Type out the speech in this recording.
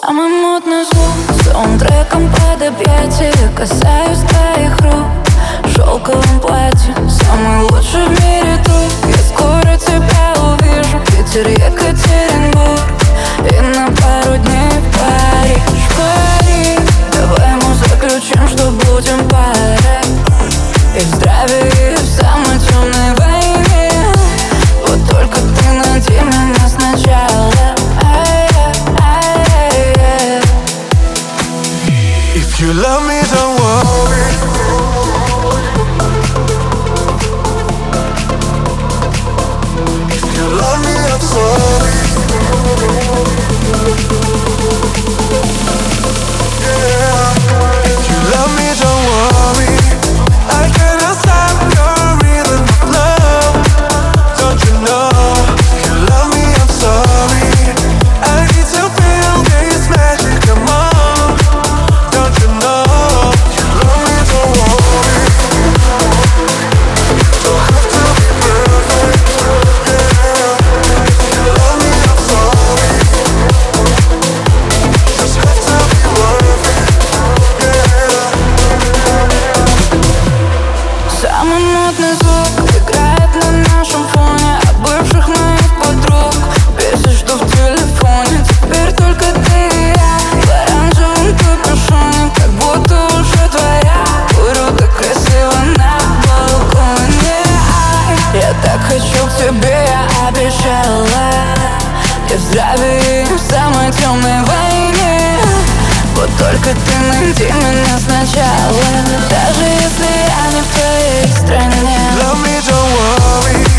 Самый модный звук, саундтреком под объятия. Касаюсь твоих рук в шелковом платье. Самый лучший в мире друг. Я скоро тебя увижу. Питер, Екатеринбург и на пару дней в Париж. Париж, давай мы заключим, что будем парой. И в здравии, и в самой темной войне. Вот только ты найди меня сначала. If you love me, don't worry. If you love me, I'm sorry. Yeah. If you love me, don't worry. I cannot stop your rhythm of love. Don't you know? If you love me, I'm sorry. I need to feel this magic, come on. Don't you know? If you love me, don't worry. Don't have to be perfect, yeah. If you love me, I'm sorry. Just have to be worth it, yeah. Самый модный звук играет на нашем фоне. От бывших моих подруг бесит, что в телефоне. Теперь только ты и я в оранжевом капюшоне, как будто уже твоя. Курю так красиво на балконе. Я так хочу к тебе, я обещала. Я в здравии, в самой темной войне. Вот только ты найди меня сначала. Даже если я не в твоей стране. Love me, don't worry.